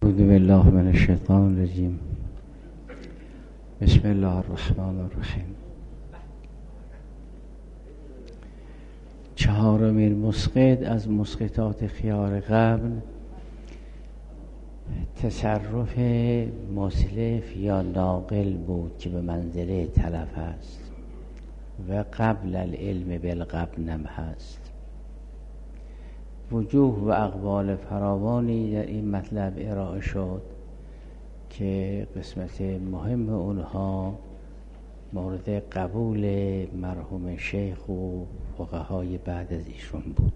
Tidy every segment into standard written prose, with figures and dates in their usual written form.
اعوذ بالله من الشیطان الرجیم. بسم الله الرحمن الرحیم. چهارمین مسقط از مسقطات خیار قبل تصرف مسلف یا ناقل بود که به منزله تلف است و قبل العلم بالغبن هست. وجوه و اقوال فراوانی در این مطلب ارائه شد که قسمت مهم اونها مورد قبول مرحوم شیخ و فقهای بعد از ایشون بود.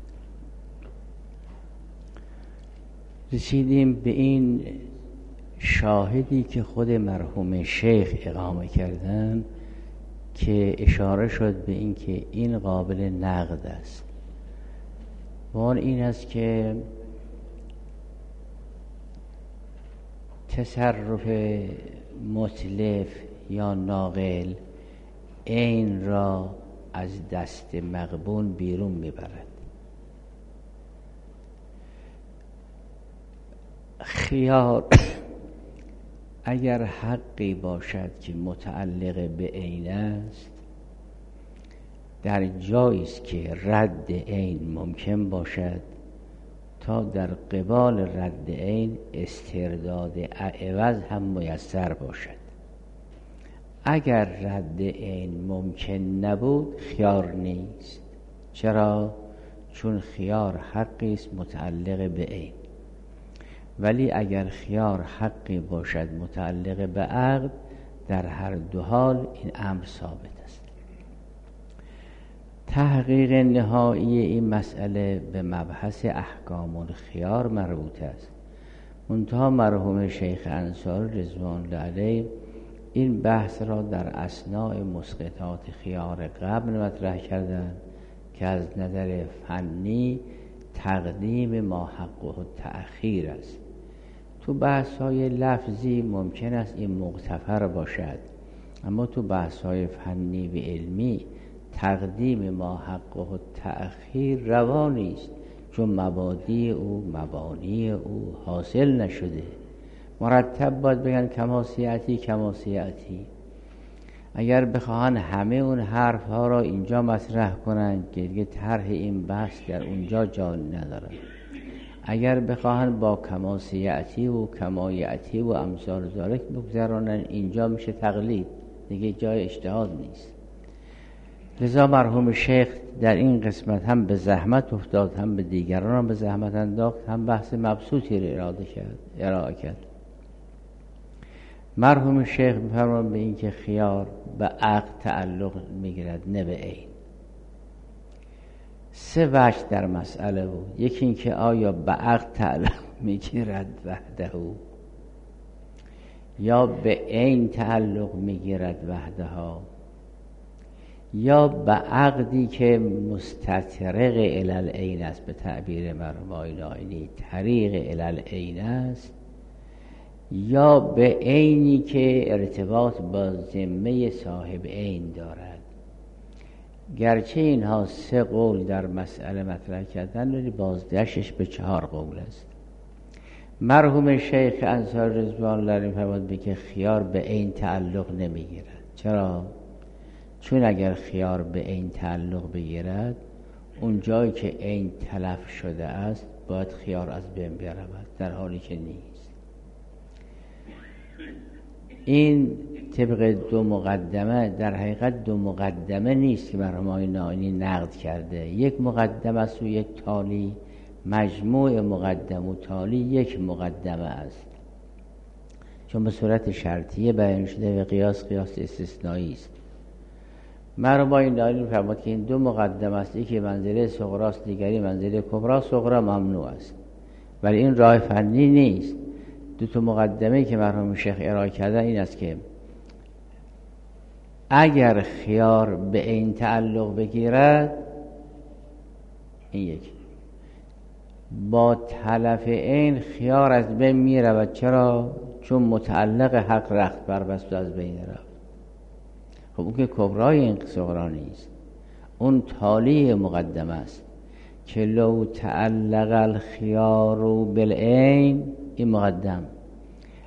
رسیدیم به این شاهدی که خود مرحوم شیخ اقامه کردن که اشاره شد به این که این قابل نقد است و آن این است که تصرف متلف یا ناقل عین را از دست مغبون بیرون میبرد. خیار اگر حقی باشد که متعلق به عین است، در جایی است که رد عین ممکن باشد تا در قبال رد عین استرداد عوض هم میسر باشد. اگر رد عین ممکن نبود خیار نیست. چرا؟ چون خیار حقی است متعلق به عین. ولی اگر خیار حقی باشد متعلق به عقد، در هر دو حال این امر ثابت است. تحقیق نهایی این مسئله به مبحث احکام الخیار مربوط است. منتها مرحوم شیخ انصاری رضوان الله علیه این بحث را در اثناء مسقطات خیار قبل مطرح کردند که از نظر فنی تقدیم ما حقه تأخیر است. تو بحث‌های لفظی ممکن است این مغتفر باشد، اما تو بحث‌های فنی و علمی تقدیم ما حقه تأخیر روا نیست، چون مبانی او حاصل نشده. مرتب باید بگن کما سیأتی. اگر بخواهن همه اون حرف ها را اینجا مطرح کنند که دیگه طرح این بحث در اونجا جا ندارد. اگر بخواهن با کما سیأتی و کما یأتی و امثال ذالک بگذرانن، اینجا میشه تقلید، دیگه جای اجتهاد نیست. لذا مرحوم شیخ در این قسمت هم به زحمت افتاد، هم به دیگران هم به زحمت انداخت، هم بحث مبسوطی را ارائه کرد. مرحوم شیخ می‌فرماید به این که خیار به عقد تعلق میگیرد نه به عین. سه وجه در مسئله بود. یکی این که آیا به عقد تعلق میگیرد وحده یا به عین تعلق میگیرد وحدها، یا به عقدی که مستطرق الالعین است، به تعبیر مرحوم آینی طریق الالعین است، یا به عینی که ارتباط با ذمه صاحب عین دارد. گرچه اینها سه قول در مسئله مطرح کردن، ولی بازگشتش به 4 قول است. مرحوم شیخ انصاری رضوان الله علیه فرمود که خیار به عین تعلق نمیگیرد. چرا؟ چون اگر خیار به عین تعلق بگیرد، اون جایی که عین تلف شده است باید خیار از بین برود، در حالی که نیست. این طبق 2 مقدمه در حقیقت 2 مقدمه نیست که مرحوم آینی نقد کرده. یک مقدمه است و یک تالی، مجموع مقدم و تالی یک مقدمه است، چون به صورت شرطیه بیان شده و قیاس استثنایی است. مرحوم آینی می‌فرماید که این 2 مقدمه است، یکی منزله صغرا است، دیگری منزله کبرا. صغرا ممنوع است، ولی این راه فنی نیست. 2 مقدمه‌ای که مرحوم شیخ ارائه کرده این است که اگر خیار به عین تعلق بگیرد، این یک، با تلف عین خیار از بین میرود. چرا؟ چون متعلق حق رخت بربست و از بین رفت. خب اون که کبرای این صغرا نیست، اون تالی مقدمه است که لو تعلق الخیار بالعین، این مقدم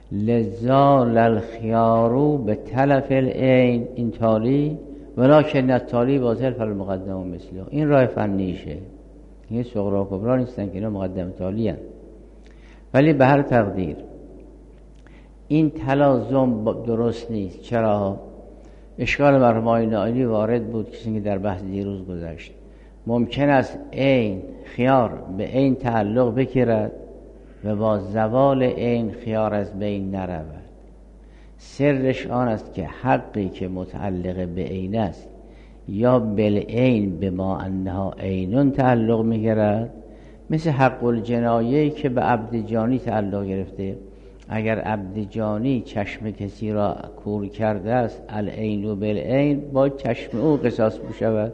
لزال الخیارو به تلف العین، این تالی ولکن التالی باطل فالمقدم مثله. این راه فنیشه، این صغرا و کبرا نیستن که اینا مقدم تالی هن. ولی به هر تقدیر این تلازم درست نیست. چرا؟ اشکال مرحوم آقای نائینی وارد بود کسی که در بحث دیروز گذشت. ممکن است عین خیار به عین تعلق بگیرد و با زوال عین خیار از بین نرود. سرش آن است که حقی که متعلق به عین است یا بالعین به ما انها عینون تعلق میگیرد، مثل حق الجنایه‌ای که به عبد جانی تعلق گرفته. اگر عبد جانی چشم کسی را کور کرده است، العین و بالعین، با چشم او قصاص بشود.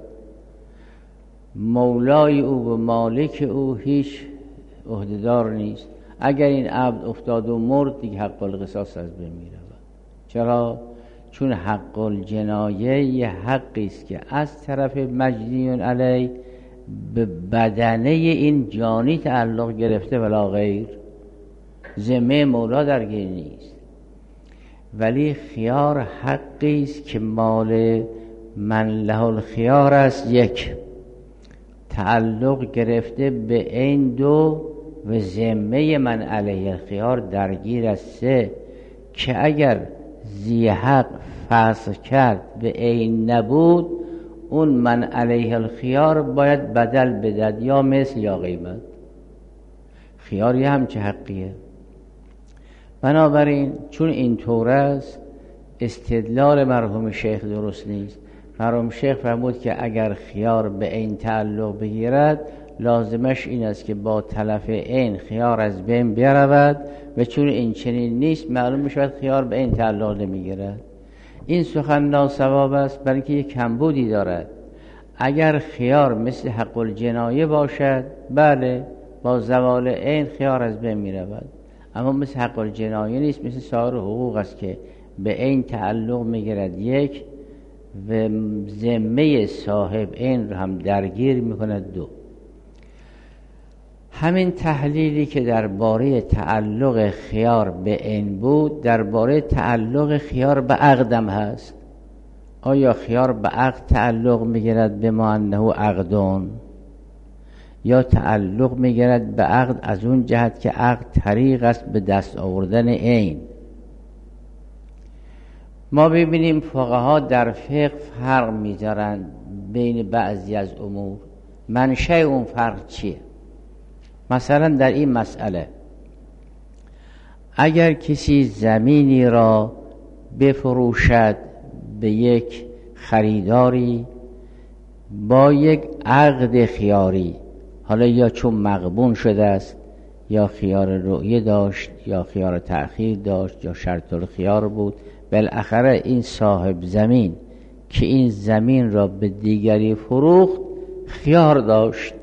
مولای او و مالک او هیچ عهده‌دار نیست. اگر این عبد افتاد و مرد دیگه حق القصاص از بین می‌رود. چرا؟ چون حق الجنایه یه حقی است که از طرف مجنی علی به بدنه این جانی تعلق گرفته ولا غیر، ذمه مولا درگیر نیست. ولی خیار حقی است که مال من له الخیار است، یک تعلق گرفته به این دو و ذمه من علیه الخیار درگیر است، سه که اگر ذی حق فسخ کرد به این نبود، اون من علیه الخیار باید بدل بدد، یا مثل یا قیمت. خیاری هم چه حقیه. بنابراین چون این طور است استدلال مرحوم شیخ درست نیست. مرحوم شیخ فرمود که اگر خیار به این تعلق بگیرد لازمش این است که با تلف این خیار از بین برود و چون این چنین نیست معلوم میشود خیار به این تعلق نمیگیرد. این سخن ناصواب است، برای که یک کمبودی دارد. اگر خیار مثل حق الجنایه باشد، بله با زوال این خیار از بین میرود، اما مثل حق الجنایه نیست، مثل سایر حقوق است که به این تعلق میگیرد یک و ذمه صاحب این رو هم درگیر میکند دو. همین تحلیلی که درباره تعلق خیار به این بود درباره تعلق خیار به عقدم هست. آیا خیار به عقد تعلق میگیرد به ما انه عقدون، یا تعلق میگیرد به عقد از اون جهت که عقد طریق است به دست آوردن عین؟ ما ببینیم فقها در فقه فرق میذارند بین بعضی از امور. منشأ اون فرق چیه؟ مثلا در این مسئله اگر کسی زمینی را بفروشد به یک خریداری با یک عقد خیاری، حالا یا چون مغبون شده است یا خیار رؤیه داشت یا خیار تأخیر داشت یا شرط الخیار بود، بالاخره این صاحب زمین که این زمین را به دیگری فروخت خیار داشت.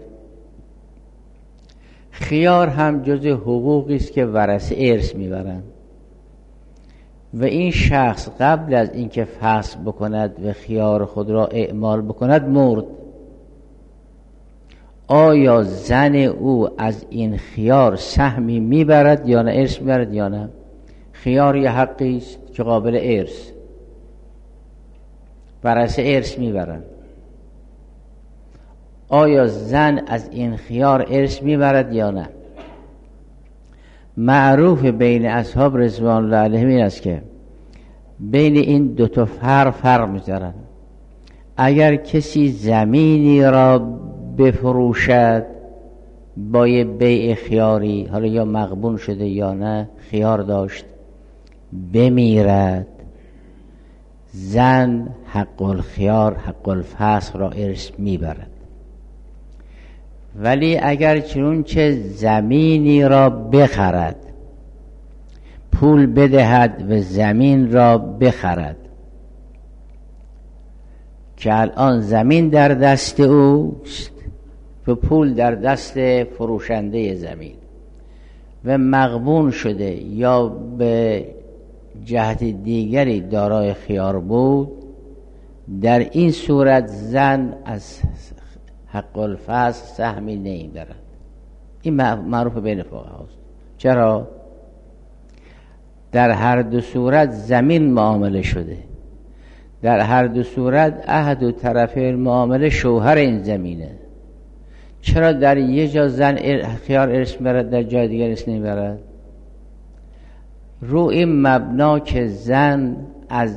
خیار هم جز حقوقی است که ورثه ارث میبرند و این شخص قبل از اینکه فسخ بکند و خیار خود را اعمال بکند مرد. آیا زن او از این خیار سهمی میبرد یا نه، ارث میبرد یا نه؟ خیار یه حقی است که قابل ارث، ورثه ارث میبرند. آیا زن از این خیار ارث میبرد یا نه؟ معروف بین اصحاب رضوان الله علیهم این است که بین این دو تا فرق میذارن. اگر کسی زمینی را بفروشد با یه بیع خیاری، حالا یا مغبون شده یا نه خیار داشت، بمیرد، زن حق الخیار حق الفسخ را ارث میبرد. ولی اگر چنانچه زمینی را بخرد، پول بدهد و زمین را بخرد که الان زمین در دست اوست و پول در دست فروشنده زمین و مغبون شده یا به جهت دیگری دارای خیار بود، در این صورت زن از حق الفسخ سهمی نمیبرد. این معروف بین فقهاست. چرا؟ در هر دو صورت زمین معامله شده، در هر دو صورت احد و طرفه معامله شوهر این زمینه. چرا در یه جا زن خیار ارث میبرد، در جای دیگر ارث نمیبرد؟ رو این مبنا که زن از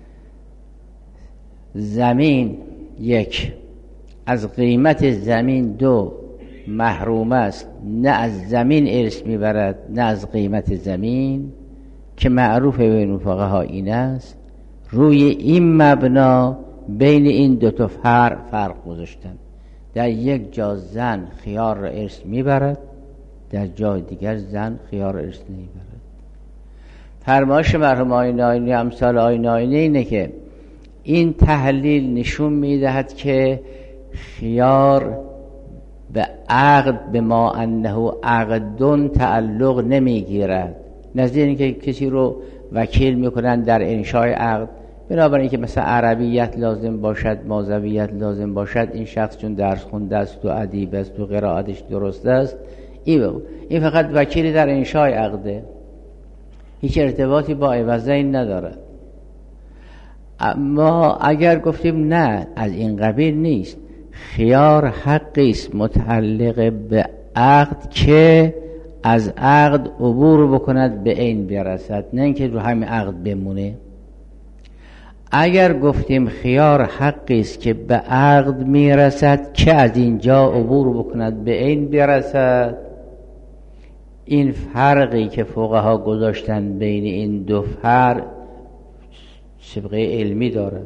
زمین یک، از قیمت زمین دو محروم است، نه از زمین ارث میبرد نه از قیمت زمین که معروف بین فقها این است. روی این مبنا بین این دو تا فرق گذاشتن. در یک جا زن خیار را ارث میبرد، در جای دیگر زن خیار را ارث نمیبرد. فرمایش مرحوم آیین آیینی امثال آیین آیینی اینه که این تحلیل نشون میدهد که خیار به عقد به ما انه عقدون تعلق نمیگیرد. نظیر اینکه کسی رو وکیل میکنن در انشای عقد، بنابراین که مثلا عربیت لازم باشد، مازویت لازم باشد، این شخص چون درس خونده است و ادیب است و قرائتش درست است، این فقط وکیلی در انشای عقده، هیچ ارتباطی با عوضین ندارد. اما اگر گفتیم نه، از این قبیل نیست، خیار حقی است متعلق به عقد که از عقد عبور بکند به عین برسد، نه اینکه رو همین عقد بمونه. اگر گفتیم خیار حقی است که به عقد میرسد که از اینجا عبور بکند به عین برسد، این فرقی که فقها گذاشتن بین این دو فرق سابقه علمی داره.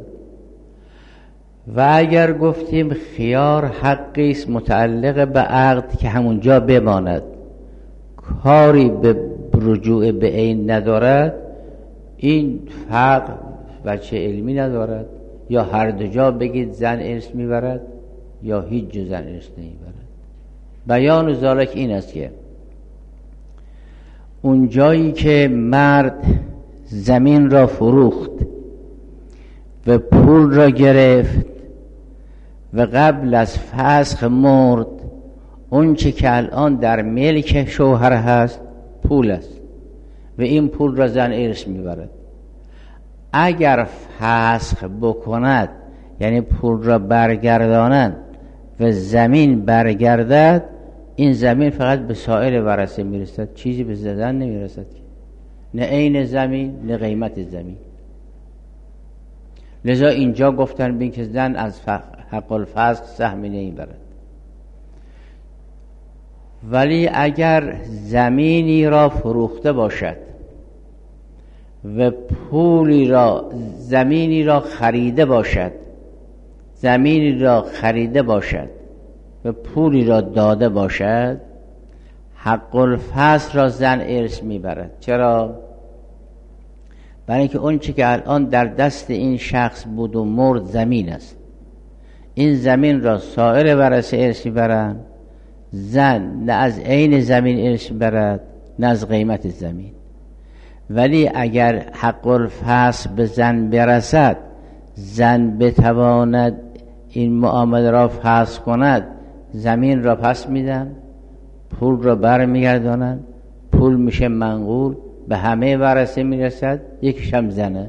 و اگر گفتیم خیار حقی است متعلق به عقد که همونجا بماند، کاری به رجوع به عین ندارد، این فرق وجه علمی ندارد. یا هر دو جا بگید زن ارث میبرد یا هیچ جا زن ارث نمیبرد. بیان ذالک این است که اون جایی که مرد زمین را فروخت و پول را گرفت و قبل از فسخ مرد، اون چه که الان در ملک شوهر هست پول است و این پول را زن ارث میبرد. اگر فسخ بکند، یعنی پول را برگردانند و زمین برگردد، این زمین فقط به سایر ورثه میرسد، چیزی به زن نمیرسد، نه عین زمین نه قیمت زمین. لذا اینجا گفتن بین که زن از حق الفسخ سهمی نمیبرد. ولی اگر زمینی را فروخته باشد و پولی را، زمینی را خریده باشد، زمینی را خریده باشد و پولی را داده باشد، حق الفصل را زن ارث میبرد. چرا؟ برای اینکه اون چی که الان در دست این شخص بود و مرد زمین است، این زمین را سایر ورثه ارث میبرند. زن نه از عین زمین ارث میبرد نه از قیمت زمین. ولی اگر حق الفصل به زن برسد، زن بتواند این معامله را فسخ کند، زمین را پس میدن، پول را بر میگردانن، پول میشه منقول به همه ورثه میرسد، یکیش هم زنه.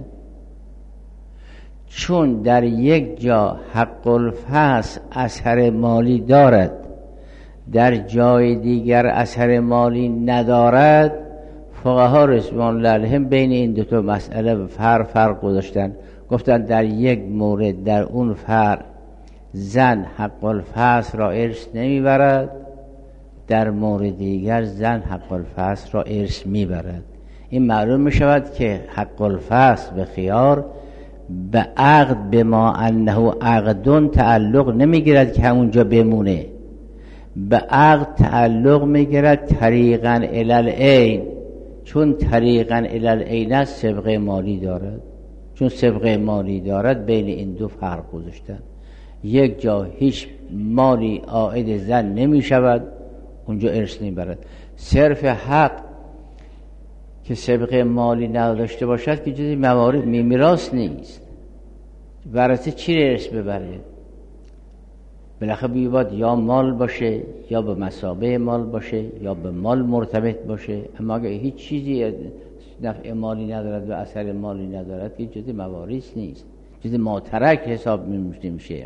چون در یک جا حق الفصل اثر مالی دارد، در جای دیگر اثر مالی ندارد، فقها رضوان الله علیهم بین این دو تا مسئله فرق گذاشتن. گفتن در یک مورد، در اون فرق، زن حق الفصل را ارث نمیبرد، در مورد دیگر زن حق الفصل را ارث میبرد. این معلوم میشود که حق الفصل به خیار به عقد به ما انه عقدون تعلق نمیگیرد که همونجا بمونه، به عقد تعلق میگیرد طریقاً الی العین. چون طریقاً الی العین است، سابقه مالی دارد. چون سابقه مالی دارد، بین این دو فرق گذاشتن. یک جا هیچ مالی عائد زن نمی شود، اونجا ارث نمیبرد. صرف حق که سابقه مالی نداشته باشد که جزی موارد میراث نیست. ورثه چی رو ارث ببره؟ بالاخره باید یا مال باشه، یا به مثابه مال باشه، یا به مال مرتبط باشه. اما اگه هیچ چیزی نفع مالی ندارد و اثر مالی ندارد که جز مواریث نیست، جز ماترک حساب نمیشه.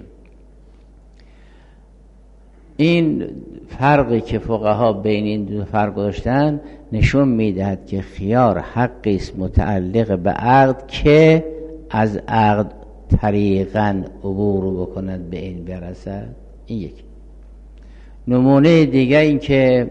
این فرقی که فقها بین این دو فرق داشتن نشون میدهد که خیار حقی است متعلق به عقد که از عقد طریقاً عبور بکند به این برسد. این یک. نمونه دیگه این که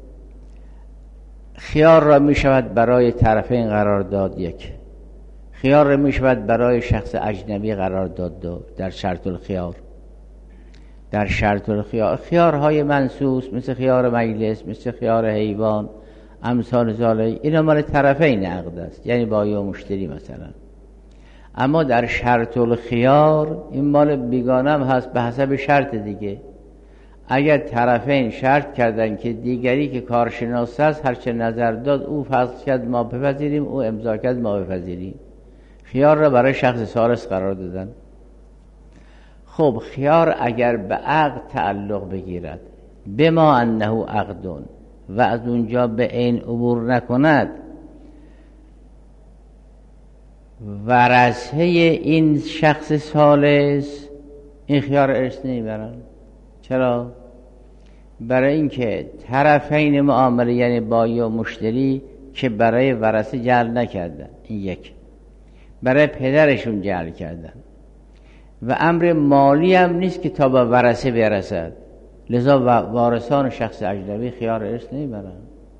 خیار را می شود برای طرفین قرار داد، یک خیار را می شود برای شخص اجنبی قرار داد در شرط الخیار. در شرط الخیار خیارهای منصوص مثل خیار مجلس، مثل خیار حیوان، امثال ذالک، اینا مال طرفین عقد است، یعنی بایی و مشتری مثلا. اما در شرط الخیار این مال بیگانه هم هست به حسب شرط دیگه. اگر طرفین شرط کردن که دیگری که کارشناس است هرچه نظر داد او فصل کرد ما بپذیریم، او امضا کرد ما بپذیریم، خیار را برای شخص ثالث قرار دادن. خب خیار اگر به عقد تعلق بگیرد بما انه عقدون و از اونجا به عین عبور نکند، ورثه این شخص ثالث این خیار ارث نمیبرن. چرا؟ برای اینکه طرفین معامله یعنی بایی و مشتری که برای ورثه جعل نکردن، این یک، برای پدرشون جعل کردن و امر مالی هم نیست که تا به ورثه برسد، لذا وارثان شخص اجنبی خیار ارث نمیبرن.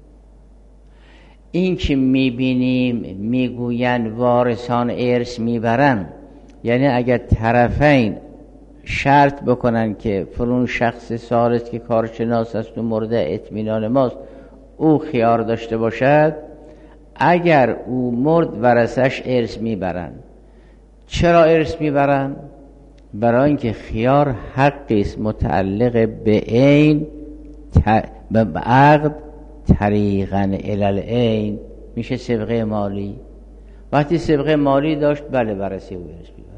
این که میبینیم میگوین وارثان ارث میبرن، یعنی اگر طرفین شرط بکنن که فلان شخص ثالث که کارشناس است و مورد اطمینان ماست او خیار داشته باشد، اگر او مرد ورثش ارث میبرن. چرا ارث میبرن؟ برای اینکه خیار حقی است متعلق به عین به عقد طریقاً الی العین، میشه سبقه مالی. وقتی سبقه مالی داشت بله ورثه او ارث میبرن.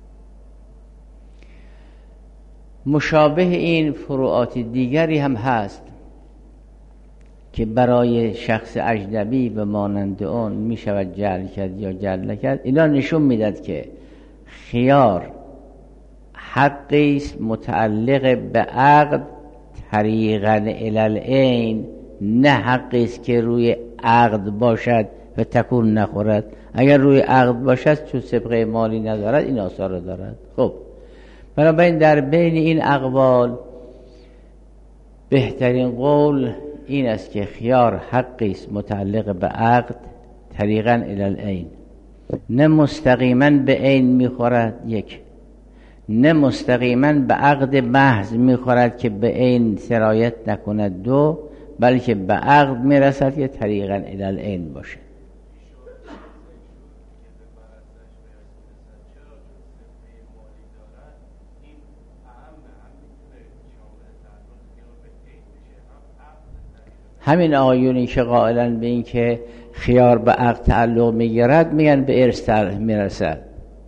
مشابه این فروعات دیگری هم هست که برای شخص اجنبی به مانند اون می شود جعل کرد یا جعل نکرد. اینا نشون میداد که خیار حقی است متعلق به عقد طریقاً الی العین، نه حقی است که روی عقد باشد و تکون نخورد. اگر روی عقد باشد چون سبقه مالی ندارد این آثار دارد. خب بنابراین در بین این اقوال بهترین قول این است که خیار حقی است متعلق به عقد طریقاً الی العین، نه مستقیما به عین میخورد، یک، نه مستقیما به عقد محض میخورد که به عین سرایت نکند، دو، بلکه به عقد میرسد که طریقاً الی العین باشه. همین آیونی که قائلن به این که خیار به عقد تعلق میگیرد میگن به ارث میرسد.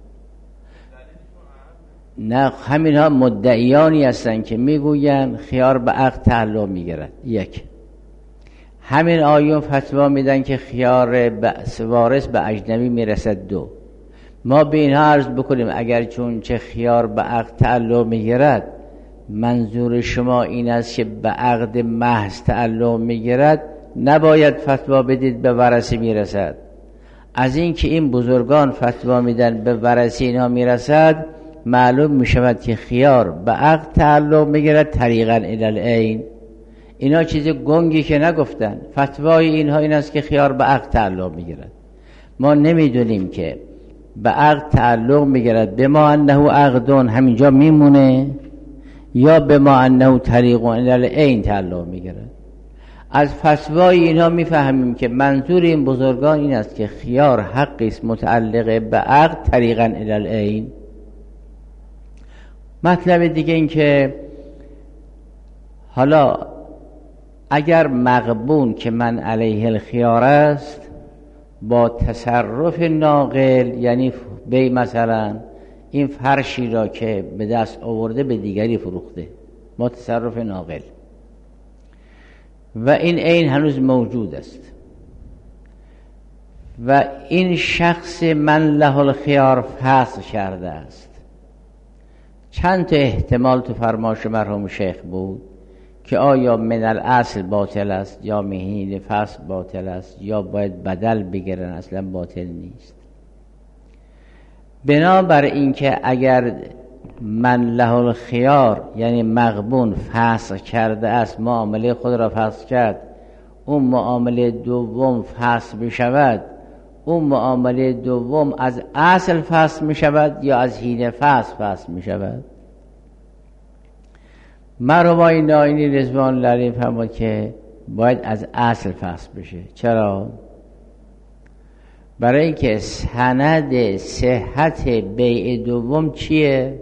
نه، همین ها مدعیانی هستن که میگوین خیار به عقد تعلق میگیرد، یک. همین آیون فتوا میدن که خیار وارث به اجنبی میرسد، دو. ما به اینها عرض بکنیم اگر چون چه خیار به عقد تعلق میگیرد منظور شما این است که به عقد محض تعلق میگیرد، نباید فتوا بدید به ورثه میرسد. از این که این بزرگان فتوا میدن به ورثه اینا میرسد، معلوم میشود که خیار به عقد تعلق میگیرد طریقاً الی العین. اینا چیز گنگی که نگفتن، فتوای اینها این است که خیار به عقد تعلق میگیرد. ما نمیدونیم که به عقد تعلق میگیرد به ما انه عقدون همینجا میمونه یا به ما انه طریق الی العین تعلق میگیرد. از فتوای اینها میفهمیم که منظور این بزرگان این است که خیار حقی است متعلق به عقد طریقاً الی العین. مطلب دیگه این که حالا اگر مغبون که من علیه الخیار است با تصرف ناقل، یعنی بی مثلا این فرشی را که به دست آورده به دیگری فروخته با تصرف ناقل و این عین هنوز موجود است و این شخص من له الخیار فسخ کرده است. چند تا احتمال تو فرمایش مرحوم شیخ بود که آیا من الاصل باطل است یا مهین فسخ باطل است یا باید بدل بگیرن، اصلا باطل نیست. بنابر اینکه اگر من له الخیار یعنی مغبون فسخ کرده است، معامله خود را فسخ کرد، اون معامله دوم فسخ بشود، اون معامله دوم از اصل فسخ می شود یا از حین فسخ می شود؟ مرحوم ناینی رضوان الله علیه فرمود که باید از اصل فسخ بشه. چرا؟ برای اینکه سند صحت بیع دوم چیه؟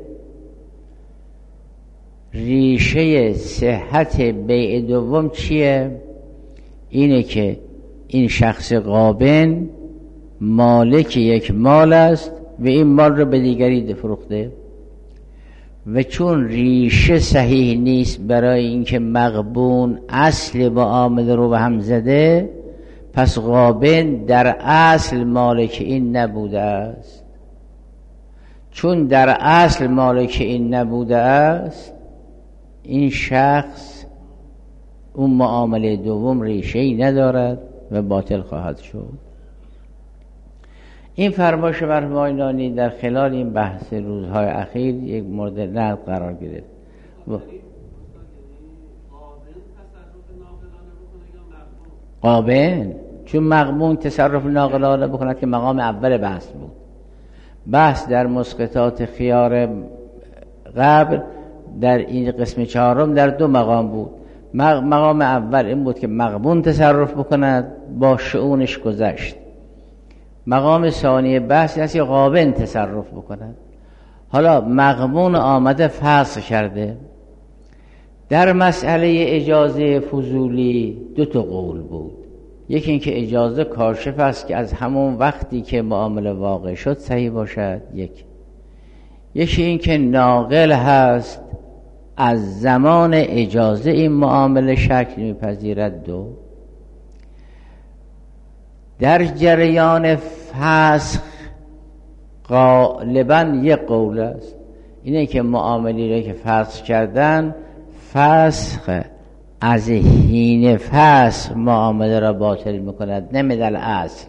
ریشه صحت بیع دوم چیه؟ اینه که این شخص غابن مالک یک مال است و این مال رو به دیگری فروخته و چون ریشه صحیح نیست برای اینکه مغبون اصل معامله رو به هم زده، پس غابن در اصل مالک این نبوده است. چون در اصل مالک این نبوده است، این شخص اون معامله دوم ریشه‌ای ندارد و باطل خواهد شد. این فرمایش مرحوم ناینی در خلال این بحث روزهای اخیر یک مورد نقد قرار گرفت. غابن چون مغبون تصرف ناقلانه بکند که مقام اول بحث بود. بحث در مسقطات خیار قبل در این قسم چهارم در دو مقام بود. مقام اول این بود که مغبون تصرف بکند، با شؤونش گذشت. مقام ثانی بحث است که غابن تصرف بکند. حالا مغبون آمده فسخ کرده. در مسئله اجازه فضولی دو تا قول بود. یکی این که اجازه کاشف است که از همون وقتی که معامله واقع شد صحیح باشد، یکی این که ناقل هست از زمان اجازه این معامله شکل میپذیرد. دو، در جریان فسخ غالبا یک قول است، اینه که معاملی را که فسخ کردن، فسخ از حین فسخ معامله را باطل میکند، نه بدل اصل.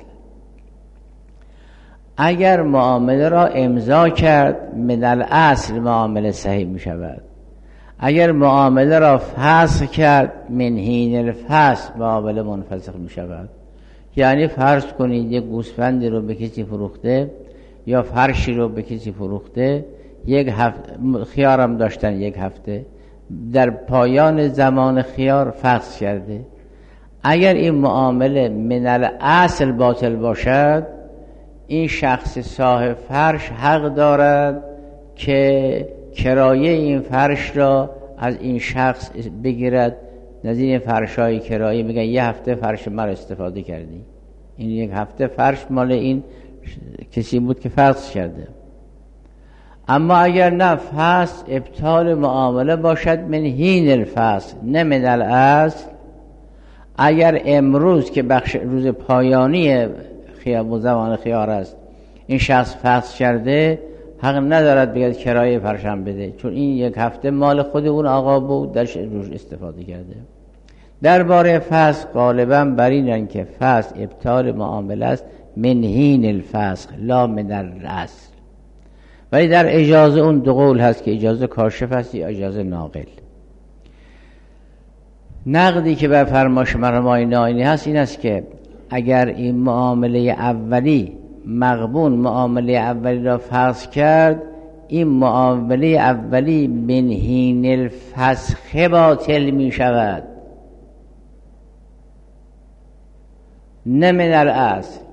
اگر معامله را امضا کرد بدل اصل معامله صحیح میشود. اگر معامله را فسخ کرد من حین الفسخ معامله منفسخ میشود. یعنی فرض کنید یک گوسفندی رو به کسی فروخته یا فرشی رو به کسی فروخته، یک هفته خیارم داشتن، یک هفته در پایان زمان خیار فسخ کرده. اگر این معامله من الاصل باطل باشد، این شخص صاحب فرش حق دارد که کرایه این فرش را از این شخص بگیرد. نظیر فرشای کرایه میگن یه هفته فرش من استفاده کردی، این یک هفته فرش مال این کسی بود که فسخ کرده. اما اگر نه فسخ ابطال معامله باشد من حین الفسخ نه من الاصل. اگر امروز که بخش روز پایانی خیار زمان خیار است این شخص فسخ کرده، حق ندارد بگید کرایه فرشم بده، چون این یک هفته مال خود اون آقا بود درش روش استفاده کرده. درباره فسخ غالبا بر اینن که فسخ ابطال معامله است من حین الفسخ لا من الاصل. ولی در اجازه اون دو قول هست که اجازه کاشف است یا اجازه ناقل. نقدی که بر فرمایش مرحوم ناینی هست این است که اگر این معامله اولی مغبون معامله اولی را فسخ کرد، این معامله اولی من حین الفسخ باطل می شود نه من الاصل.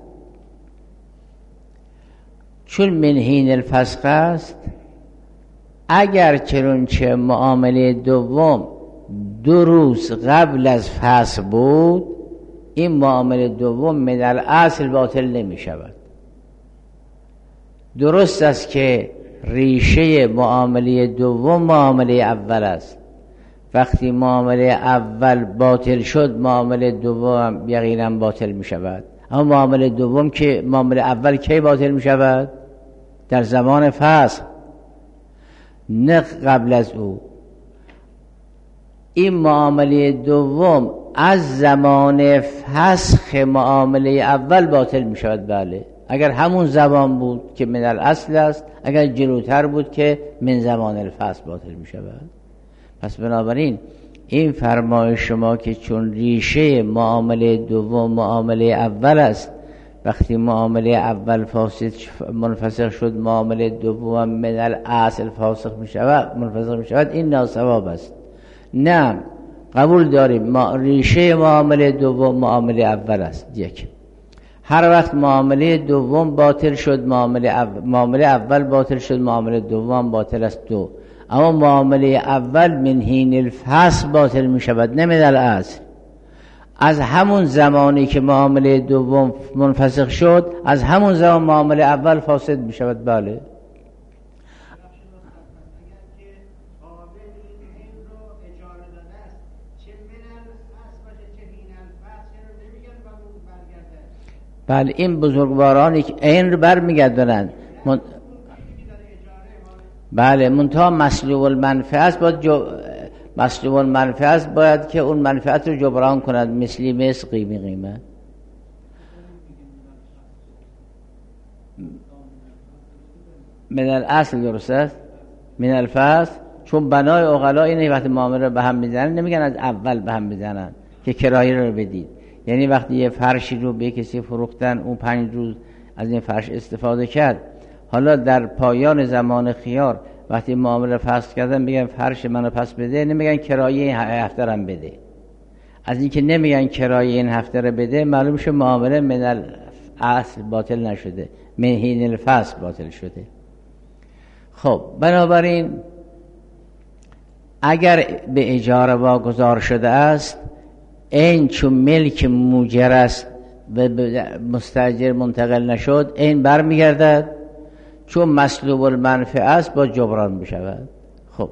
چون من حین الفسخ است، اگر چنانچه معامله دوم 2 روز قبل از فسخ بود، این معامله دوم من الاصل باطل نمی شود. درست است که ریشه معامله دوم معامله اول است. وقتی معامله اول باطل شد، معامله دوم یقینا باطل می شود. اما معامله دوم که معامله اول کی باطل می شود؟ در زمان فسخ، نه قبل از او. این معامله دوم از زمان فسخ معامله اول باطل می شود. بله، اگر همون زمان بود که من الاصل است، اگر جلوتر بود که من زمان الفسخ باطل می شود. پس بنابراین این فرمایش شما که چون ریشه معامله دوم معامله اول است، وقتی معامله اول فاسد منفسخ شد معامله دوم من الاصل فاسخ می شود، منفسخ می شود، این ناصواب است. نه، قبول داریم ریشه معامله دوم معامله اول است. یک، هر وقت معامله دوم باطل شد معامله اول باطل شد، معامله دوم باطل است. دو، اما معامله اول من حین الفسخ باطل می شود، نه من الاصل. از همون زمانی که معامله دوم منفسخ شد، از همون زمان معامله اول فاسد می شود. بله، بله، این بزرگوارانی که عین رو برمیگردونند. بله، منتها مطلوب المنفعه باید مطلوب المنفعه باید که اون منفعت رو جبران کند، مثل قیمه. من الاصل درست است، من الفصل، چون بنای عقلا اینه وقتی معامله رو به هم میزنن نمیگن از اول به هم میزنن که کرایه رو بدید. یعنی وقتی یه فرشی رو به کسی فروختن، اون 5 روز از این فرش استفاده کرد، حالا در پایان زمان خیار وقتی معامله فسخ کردن میگن فرش منو پس بده، نمیگن کرایه این هفته رو بده. از اینکه نمیگن کرایه این هفته رو بده معلوم شه معامله من الاصل باطل نشده، من حین الفسخ باطل شده. خب بنابراین اگر به اجاره واگذار شده است، این چون ملک موجر است و مستاجر منتقل نشد، این برمیگردد، چون مسلوب المنفعه است با جبران بشود. خب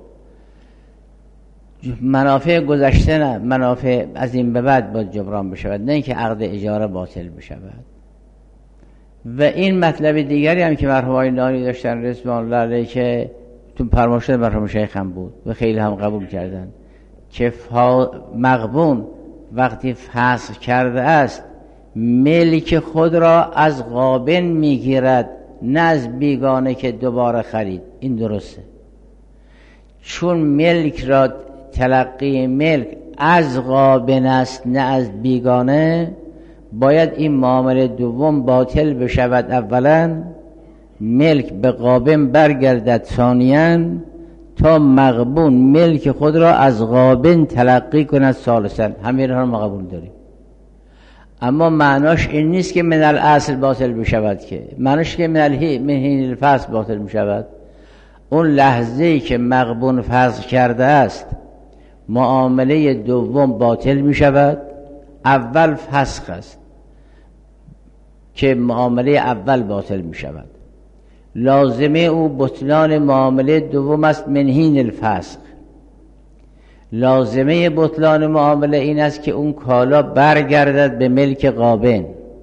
منافع گذشته نه، منافع از این به بعد با جبران بشود، نه اینکه عقد اجاره باطل بشود. و این مطلب دیگری هم که مرحوم آقای نانی داشتن رضوان الله علیه که تو فرمایش مرحوم شیخ هم بود و خیلی هم قبول کردن که مغبون وقتی فسخ کرده است ملک خود را از غابن میگیرد، نه از بیگانه که دوباره خرید. این درسته، چون ملک را تلقی ملک از غابن است نه از بیگانه، باید این معامله دوم باطل بشود. اولا ملک به غابن برگردد، ثانیاً تا مغبون ملک خود را از غابن تلقی کند ثالثاً. همین رو ما قبول داریم، اما معناش این نیست که من الاصل باطل بشود، که معناش که من حین الفسخ باطل بشود. اون لحظه‌ای که مغبون فسخ کرده است معامله دوم باطل می شود. اول فسخ است که معامله اول باطل می شود، لازمه او بطلان معامله دوم است من حین الفسخ. لازمه بطلان معامله این است که اون کالا برگردد به ملک غابن.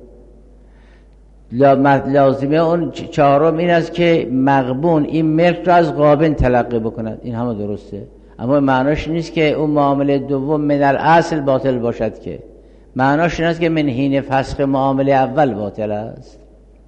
لازمه اون چهارم این است که مغبون این ملک را از غابن تلقی بکند. این همه درسته، اما معناش نیست که اون معامله دوم من الاصل باطل باشد، که معناش این است که من حین فسخ معامله اول باطل است.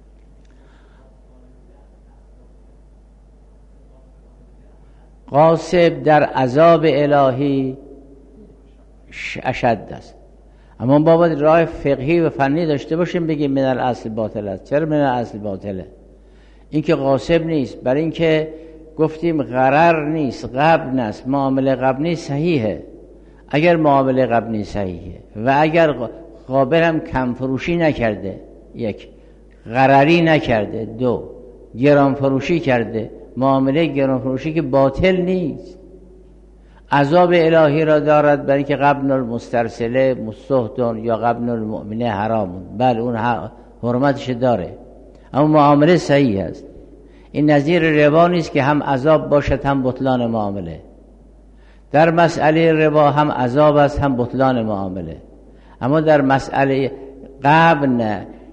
غاصب در عذاب الهی اشد است، اما ما باید راه فقهی و فنی داشته باشیم بگیم من الاصل باطل است. چرا من الاصل باطله؟ این که غاصب نیست، برای این که گفتیم غرر نیست، غبن است. معامله غبنی صحیحه اگر معامله غبنی صحیحه و اگر غابن هم کم فروشی نکرده، یک غرری نکرده، دو گران فروشی کرده. معامله گران فروشی که باطل نیست، عذاب الهی را دارد، برای که غبن المسترسله مستهدن یا غبن المؤمنه حرامون. بله اون حرمتش داره، اما معامله صحیح است. این نظیر ربا نیست که هم عذاب باشد هم بطلان معامله. در مسئله ربا هم عذاب است هم بطلان معامله، اما در مسئله غبن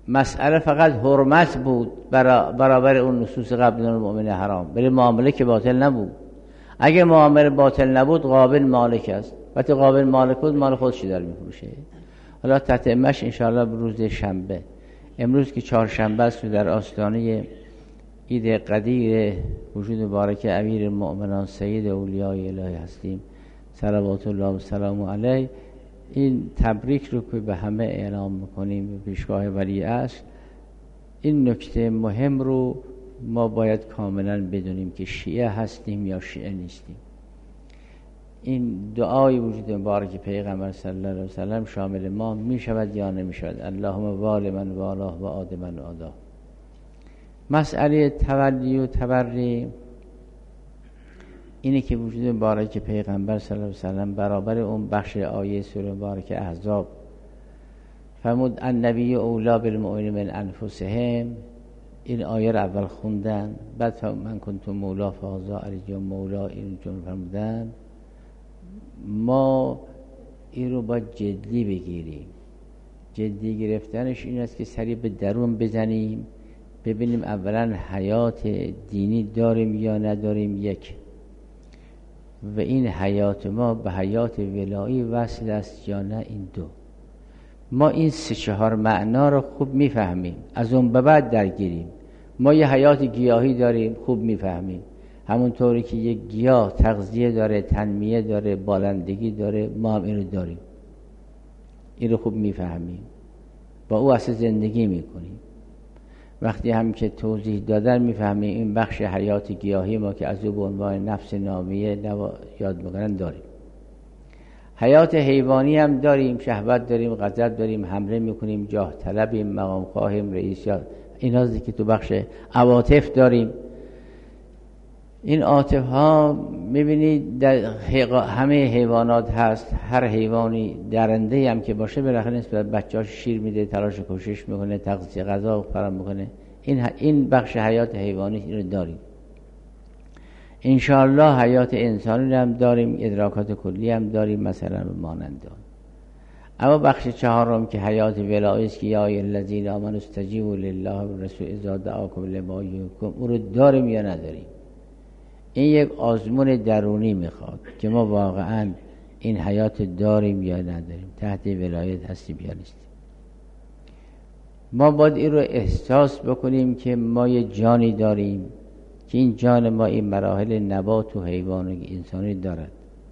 مسئله فقط حرمت بود برابر اون نصوص قبل المؤمن حرام، ولی معامله که باطل نبود. اگه معامله باطل نبود قابل مالک است، وقتی قابل مالک بود مال خودش داره میفروشه. حالا تتمش انشاءالله به روز شنبه. امروز که چهارشنبه است در آستانه عید قدیر وجود مبارک امیر المؤمنان سید اولیاء الهی هستیم صلوات الله و سلام علیه. این تبریک رو که به همه اعلام میکنیم به پیشگاه ولی عصر، این نکته مهم رو ما باید کاملا بدونیم که شیعه هستیم یا شیعه نیستیم. این دعای وجود مبارک پیغمبر صلی الله علیه و سلم شامل ما می شود یا نمی شود؟ اللهم وال من والاه و عاد من عاداه. مسئله تولی و تبری اینه که وجود مبارک پیغمبر صلی الله علیه و سلم برابر اون بخش آیه سوره مبارک احزاب فرمود النبی اولی بالمؤمنین من انفسهم، این آیه رو اول خوندن، بعد من کنت مولا فهذا علی مولا، این جمله فرمودن. ما این رو باید جدی بگیریم. جدی گرفتنش این است که سریع به درون بزنیم، ببینیم اولا حیات دینی داریم یا نداریم، یک، و این حیات ما به حیات ولایی وصل است یا نه، این دو. ما این 3-4 معنا رو خوب میفهمیم، از اون به بعد درگیریم. ما یه حیات گیاهی داریم، خوب میفهمیم، همونطوری که یک گیاه تغذیه داره، تنمیه داره، بالندگی داره، ما هم این رو داریم، این رو خوب میفهمیم، با او اصلا زندگی میکنیم. وقتی هم که توضیح دادن میفهمیم این بخش حیات گیاهی ما که از او به عنوان نفس نامیه یاد میکنن داریم. حیات حیوانی هم داریم، شهوت داریم، غضب داریم، حمله میکنیم، جاه طلبیم، مقام خواهیم، رئیسیات، اینا که تو بخش عواطف داریم. این عاطف ها میبینید در همه حیوانات هست. هر حیوانی درنده هم که باشه بالاخره نسبت بچه‌اش شیر میده، تلاش کوشش میکنه، تغذیه غذا فراهم میکنه. این بخش حیات حیوانی رو داریم. انشاءالله حیات انسانی هم داریم، ادراکات کلی هم داریم، مثلا مانند آن. اما بخش چهارم که حیات ولایی است که یا الذین آمنوا استجیبوا لله و رسول اذا دعاکم لما یحییکم، او رو داریم یا نداریم؟ این یک آزمون درونی میخواد که ما واقعا این حیات داریم یا نداریم، تحت ولایت هستیم یا نیستیم. ما باید این رو احساس بکنیم که ما یه جانی داریم که این جان ما این مراحل نبات و حیوان و انسانی دارد.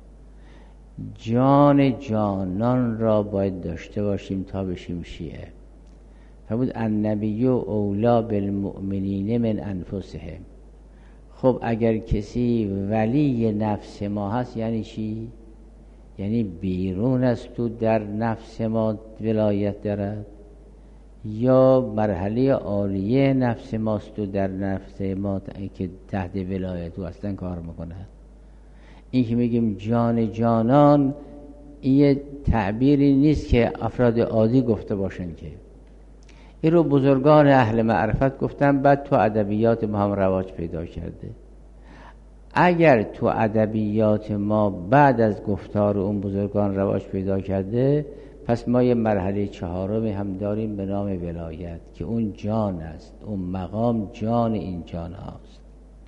جان جانان را باید داشته باشیم تا بشیم شیعه. فرمود النبی اولی بالمؤمنین من انفسهم. خب اگر کسی ولی نفس ما هست یعنی چی؟ یعنی بیرون از تو در نفس ما ولایت دارد، یا مرحله عالیه نفس ماست و در نفس ما که تحت ولایت او اصلا کار میکنه. این که میگیم جان جانان، این یه تعبیری نیست که افراد عادی گفته باشن، که این رو بزرگان اهل معرفت گفتن، بعد تو ادبیات ما هم رواج پیدا کرده. اگر تو ادبیات ما بعد از گفتار اون بزرگان رواج پیدا کرده، پس ما یه مرحله چهارمی هم داریم به نام ولایت که اون جان است، اون مقام جان این جان هاست.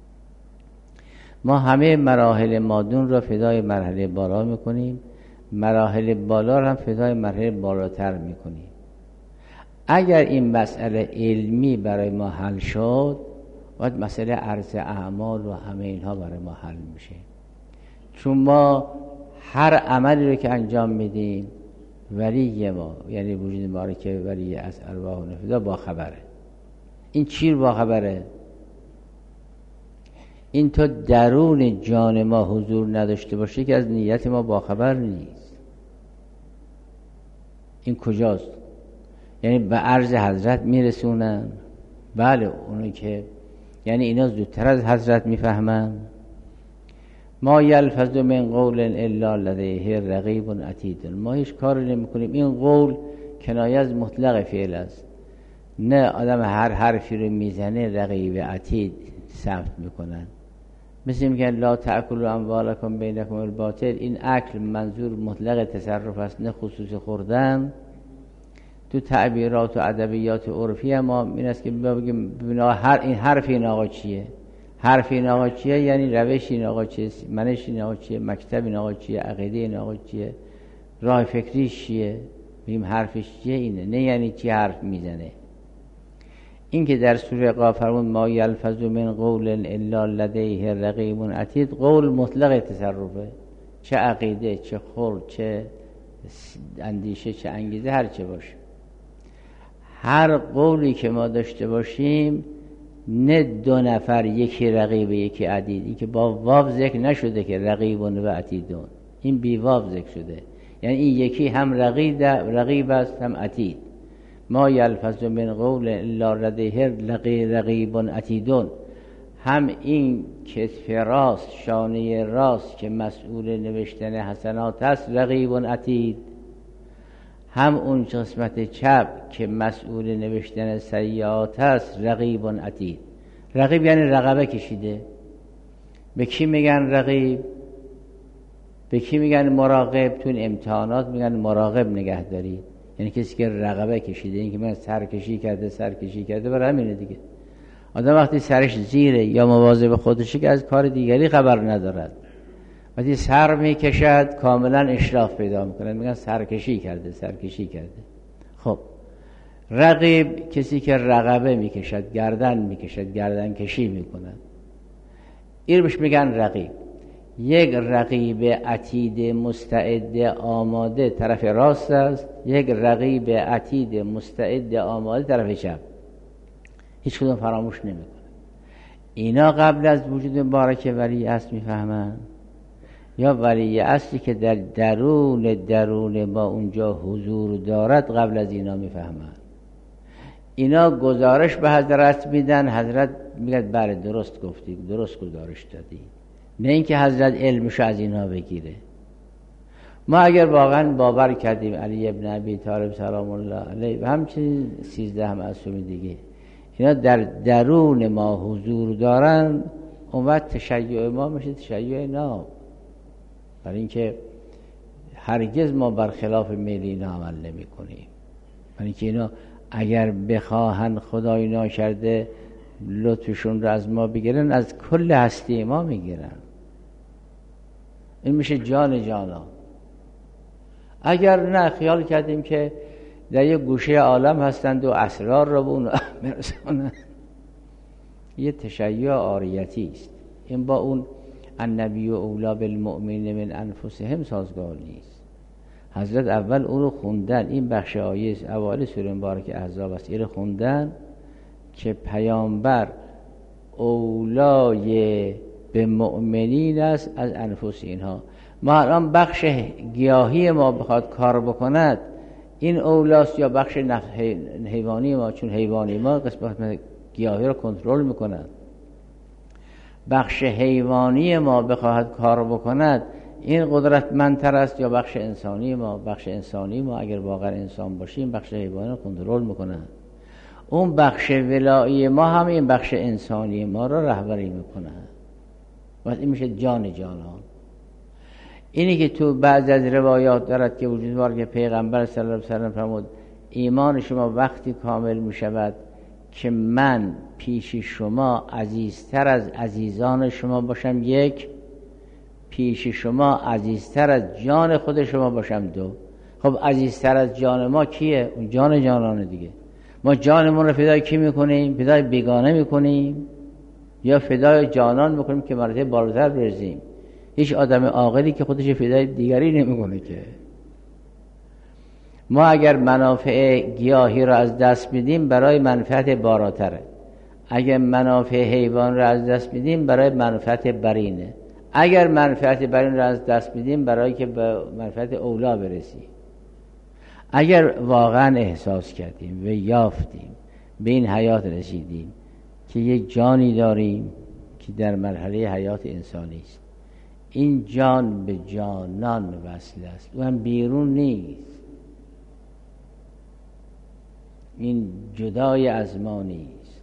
ما همه مراحل مادون را فدای مرحله بالا میکنیم، مراحل بالا را هم فدای مرحله بالاتر میکنیم. اگر این مسئله علمی برای ما حل شد، باید مسئله عرض اعمال و همه اینها برای ما حل میشه. چون ما هر عملی رو که انجام میدیم، ولی ما یعنی وجود ما که ولی از ارواح و نفذا با خبره. این چی با خبره؟ این تو درون جان ما حضور نداشته باشه که از نیت ما با خبر نیست. این کجاست؟ یعنی به عرض حضرت میرسونن. بله، اونی که یعنی اینا زودتر از حضرت میفهمن. ما یلفظ من قول الا لدیه رقیب عتید. ما هیچ کاری نمی کنیم. این قول کنایه از مطلق فعل است. نه آدم هر حرفی رو میزنه رقیب عتید ثبت میکنن. مثل میگن لا تأکلوا اموالکم بینکم بالباطل. این اکل منظور مطلق تصرف است، نه خصوص خوردن. تو تعبیرات و ادبیات عرفی ما این است که بگیم این حرف این آقا چیه، حرف این آقا چیه یعنی روش این آقا چیه، منش این آقا چیه، مکتب این آقا چیه، عقیده این آقا چیه، راه فکریش چیه. بگیم حرفش چیه اینه، نه یعنی چی حرف میزنه. این که در سوره قاف فرمود ما یلفظ من قول الا لدیه رقیب عتید، قول مطلق تصرفه، چه عقیده، چه خلق، چه اندیشه، چه انگیزه، هر چه باشه. هر قولی که ما داشته باشیم نه دو نفر، یکی رقیب یکی عتید، این که با واو ذکر نشده که رقیبون و عتیدون، این بی واو ذکر شده، یعنی این یکی هم رقیب است هم عتید. ما یلفظ من قول الا لدیه رقیب عتیدون، هم این کتف راست، شانه راست که مسئول نوشتن حسنات است رقیب عتید، هم اون قسمت چپ که مسئول نوشتن سیئات است رقیب عتید. رقیب یعنی رقبه کشیده. به کی میگن رقیب؟ به کی میگن مراقب؟ تو این امتحانات میگن مراقب نگهداری، یعنی کسی که رقبه کشیده. این که من سرکشی کرده برای همینه دیگه. آدم وقتی سرش زیره یا مواظب خودشه که از کار دیگری خبر ندارد، وقتی سر میکشد کاملا اشراف پیدا میکنه، میگن سرکشی کرده. خب رقیب کسی که رقبه میکشد، گردن کشی میکند، این بهش میگن رقیب. یک رقیب عتید مستعد آماده طرف راست است، یک رقیب عتید مستعد آماده طرف چپ. هیچ کدوم فراموش نمیکنه. اینا قبل از وجود مبارک ولی اصل میفهمن، یا ولی اصلی که در درون ما اونجا حضور دارد قبل از اینا میفهمن. اینا گزارش به حضرت میدن، حضرت میگه بله درست گفتی، درست گزارش دادی، نه اینکه حضرت علمشو از اینا بگیره. ما اگر واقعا باور کردیم علی ابن ابی طالب سلام الله علیه و همچنین 13 معصوم دیگه اینا در درون ما حضور دارن، اون وقت تشیع ما میشه تشیع ناب، برای اینکه هرگز ما برخلاف میل اینا عمل نمی کنیم. برای اینکه اینا اگر بخواهن خدای ناکرده لطفشون رو از ما بگیرن، از کل هستی ما میگیرن. این میشه جانان. اگر نه خیال کردیم که در یک گوشه عالم هستند و اسرار رو به اون برسانند، یه تشیع عاریتی است. این با اون النبی اولی بالمؤمنین من انفسهم سازگار نیست. حضرت اول اون رو خوندن، این بخش آیه اوایل سوره مبارک احزاب است، این رو خوندن که پیامبر اولای به مؤمنین است از انفس اینها. ما الان بخش گیاهی ما بخواد کار بکند این اولاست یا بخش حیوانی ما، چون حیوانی ما قسمت گیاهی رو کنترل میکنند. بخش حیوانی ما بخواهد کار بکند این قدرتمندتر است یا بخش انسانی ما؟ بخش انسانی ما اگر واقعا انسان باشیم بخش حیوانی رو کنترل میکنند. اون بخش ولایی ما هم این بخش انسانی ما رو رهبری میکنند. واسه این میشه جانان. اینی که تو بعض از روایات دارد که وجود دارد که پیغمبر صلی الله علیه و سلم فرمود ایمان شما وقتی کامل میشود که من پیش شما عزیزتر از عزیزان شما باشم، یک، پیش شما عزیزتر از جان خود شما باشم، دو. خب عزیزتر از جان ما کیه؟ اون جانانه دیگه. ما جانمون رو فدای کی میکنیم؟ فدای بیگانه میکنیم یا فدای جانان میکنیم که مرتبه بالاتر برسیم؟ هیچ آدم عاقلی که خودش فدای دیگری نمیکنه که. ما اگر منافع گیاهی را از دست میدیم برای منفعت بالاتره، اگر منافع حیوان را از دست میدیم برای منفعت برینه، اگر منفعت برین را از دست میدیم برای که به منفعت اولا برسیم. اگر واقعا احساس کردیم و یافتیم به این حیات رسیدیم که یک جانی داریم که در مرحله حیات انسانی است، این جان به جانان وصل است، و هم بیرون نیست، این جدای از ما نیست،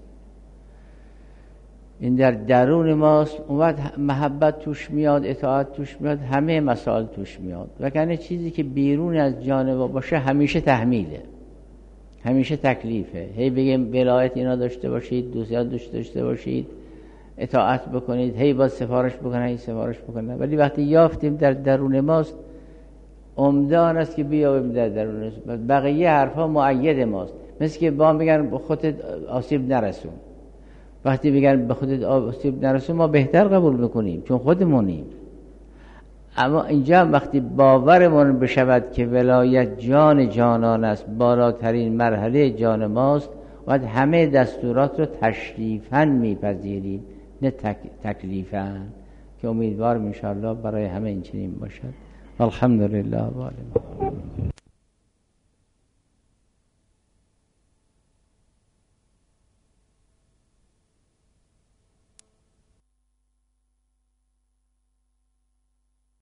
این در درون ماست. اون وقت محبت توش میاد، اطاعت توش میاد، همه مسائل توش میاد. وگرنه چیزی که بیرون از جان ما باشه همیشه تحمیله. همیشه تکلیفه. هی بگیم ولایت اینا داشته باشید، دوستیات داشته باشید، اطاعت بکنید، هی باید سفارش بکنه، هی سفارش بکنه. ولی وقتی یافتیم در درون ماست، عمده آن است که بیابیم در درون ماست. بقیه حرفا مؤید ماست. مثل که با میگن به خودت آسیب نرسون، وقتی بگن به خودت آسیب نرسون ما بهتر قبول میکنیم چون خودمونیم. اما اینجا وقتی باورمون بشود که ولایت جان جانان است، بالاترین مرحله جان ماست، باید همه دستورات رو تشریفاً میپذیریم نه تکلیفاً، که امیدوارم انشاءالله برای همه این چنین باشد. الحمدلله.